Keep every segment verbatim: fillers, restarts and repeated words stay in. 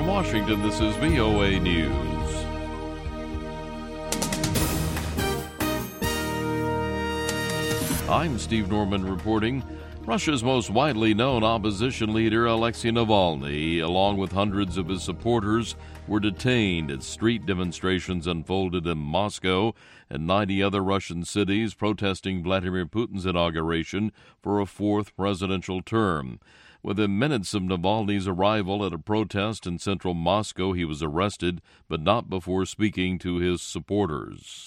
From Washington, this is V O A News. I'm Steve Norman reporting. Russia's most widely known opposition leader, Alexei Navalny, along with hundreds of his supporters, were detained as street demonstrations unfolded in Moscow and ninety other Russian cities protesting Vladimir Putin's inauguration for a fourth presidential term. Within minutes of Navalny's arrival at a protest in central Moscow, he was arrested, but not before speaking to his supporters.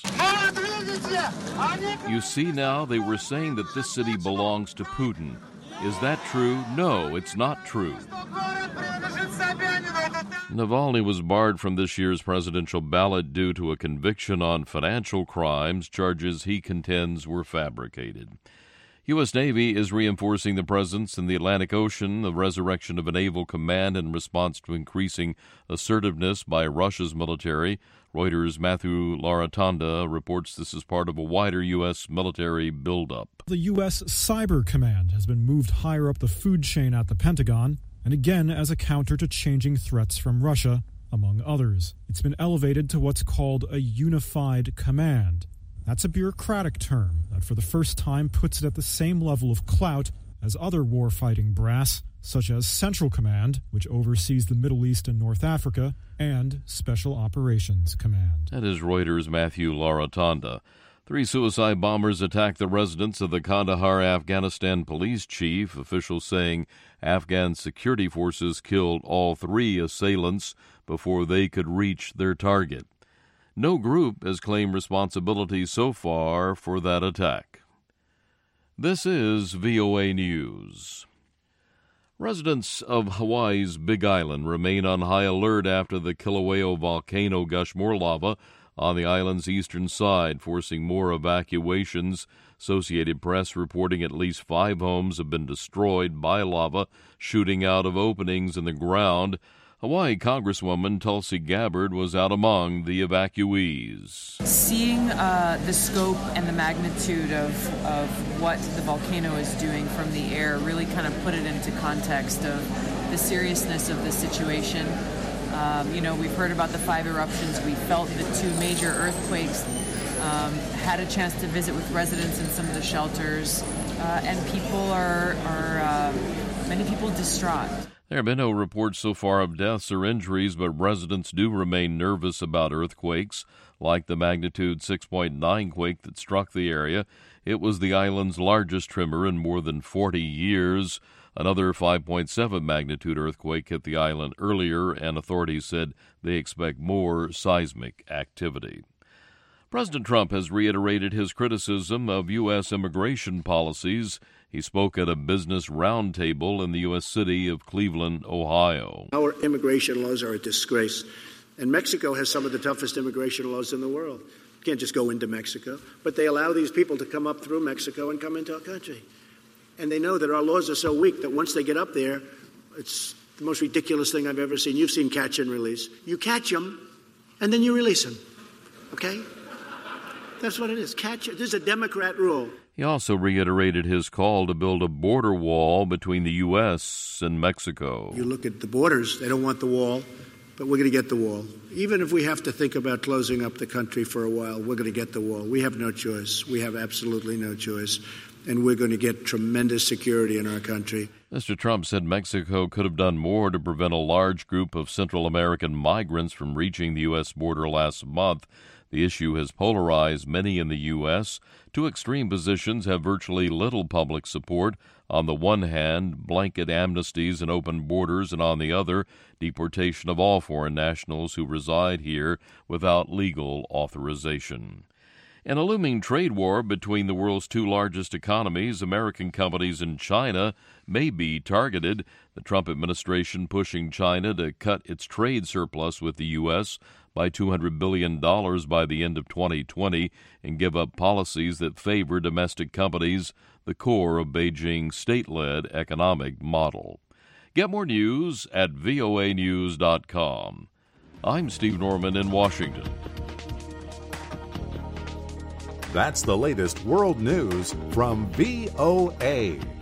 You see now, they were saying that this city belongs to Putin. Is that true? No, it's not true. Navalny was barred from this year's presidential ballot due to a conviction on financial crimes, charges he contends were fabricated. U S. Navy is reinforcing the presence in the Atlantic Ocean, the resurrection of a naval command in response to increasing assertiveness by Russia's military. Reuters' Matthew Laratanda reports this is part of a wider U S military buildup. The U S. Cyber Command has been moved higher up the food chain at the Pentagon, and again as a counter to changing threats from Russia, among others. It's been elevated to what's called a unified command. That's a bureaucratic term that for the first time puts it at the same level of clout as other warfighting brass, such as Central Command, which oversees the Middle East and North Africa, and Special Operations Command. That is Reuters' Matthew Laratanda. Three suicide bombers attacked the residence of the Kandahar, Afghanistan police chief, officials saying Afghan security forces killed all three assailants before they could reach their target. No group has claimed responsibility so far for that attack. This is V O A News. Residents of Hawaii's Big Island remain on high alert after the Kilauea volcano gushed more lava on the island's eastern side, forcing more evacuations. Associated Press reporting at least five homes have been destroyed by lava shooting out of openings in the ground. Hawaii Congresswoman Tulsi Gabbard was out among the evacuees. Seeing uh, the scope and the magnitude of, of what the volcano is doing from the air really kind of put it into context of the seriousness of the situation. Um, you know, we've heard about the five eruptions. We felt the two major earthquakes. Um, had a chance to visit with residents in some of the shelters, uh, and people are, are uh, many people distraught. There have been no reports so far of deaths or injuries, but residents do remain nervous about earthquakes, like the magnitude six point nine quake that struck the area. It was the island's largest tremor in more than forty years. Another five point seven magnitude earthquake hit the island earlier, and authorities said they expect more seismic activity. President Trump has reiterated his criticism of U S immigration policies. He spoke at a business roundtable in the U S city of Cleveland, Ohio. Our immigration laws are a disgrace, and Mexico has some of the toughest immigration laws in the world. You can't just go into Mexico, but they allow these people to come up through Mexico and come into our country. And they know that our laws are so weak that once they get up there, it's the most ridiculous thing I've ever seen. You've seen catch and release. You catch them, and then you release them, okay? That's what it is. Catch it. This is a Democrat rule. He also reiterated his call to build a border wall between the U S and Mexico. You look at the borders, they don't want the wall, but we're going to get the wall. Even if we have to think about closing up the country for a while, we're going to get the wall. We have no choice. We have absolutely no choice. And we're going to get tremendous security in our country. Mister Trump said Mexico could have done more to prevent a large group of Central American migrants from reaching the U S border last month. The issue has polarized many in the U S. Two extreme positions have virtually little public support. On the one hand, blanket amnesties and open borders, and on the other, deportation of all foreign nationals who reside here without legal authorization. In a looming trade war between the world's two largest economies, American companies and China may be targeted. The Trump administration pushing China to cut its trade surplus with the U S by two hundred billion dollars by the end of twenty twenty and give up policies that favor domestic companies, the core of Beijing's state-led economic model. Get more news at V O A news dot com. I'm Steve Norman in Washington. That's the latest world news from V O A.